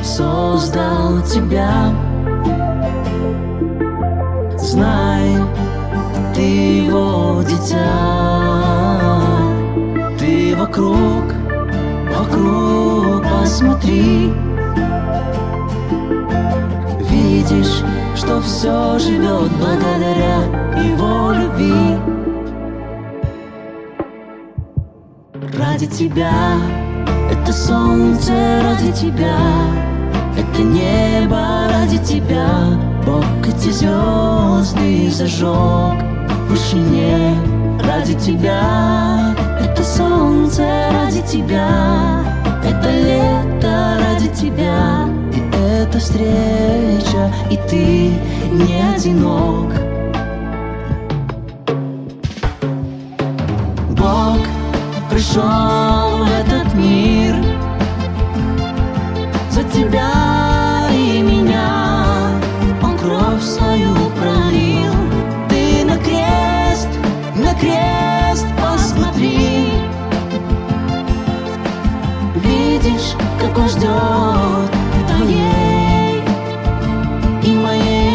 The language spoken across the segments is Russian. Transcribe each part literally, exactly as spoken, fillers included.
создал тебя. Знай, ты его дитя. Ты вокруг, вокруг посмотри. Видишь, что все живет благодаря его любви. Ради тебя, это солнце ради тебя, это небо ради тебя. Бог эти звезды зажег в вышине ради тебя. Это солнце ради тебя, это лето ради тебя. И эта встреча, и ты не одинок. Бог пришел в этот мир за тебя и меня. Он кровь свою пролил. Ты на крест, на крест посмотри. Видишь, как он ждет твоей и моей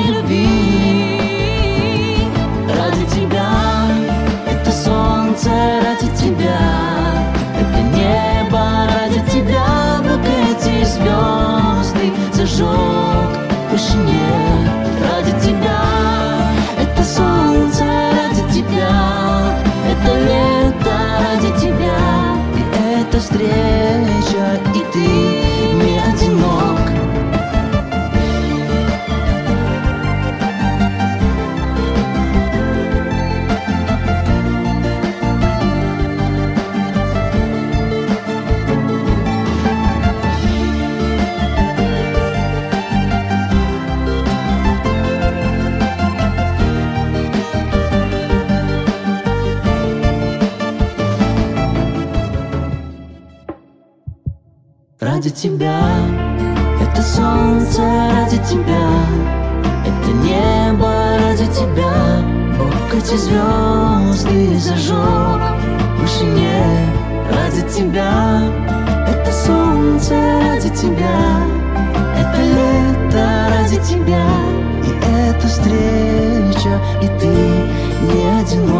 любви. Ради тебя, это солнце ради тебя, это небо ради тебя. Бог эти звезды зажег в вышине ради тебя. Это солнце ради тебя, это лето ради тебя. И эта встреча, и ты не одинок. Ради тебя, это солнце ради тебя, это небо ради тебя. Бог эти звезды зажег в вышине ради тебя. Это солнце ради тебя, это лето ради тебя. И эта встреча, и ты не одинок.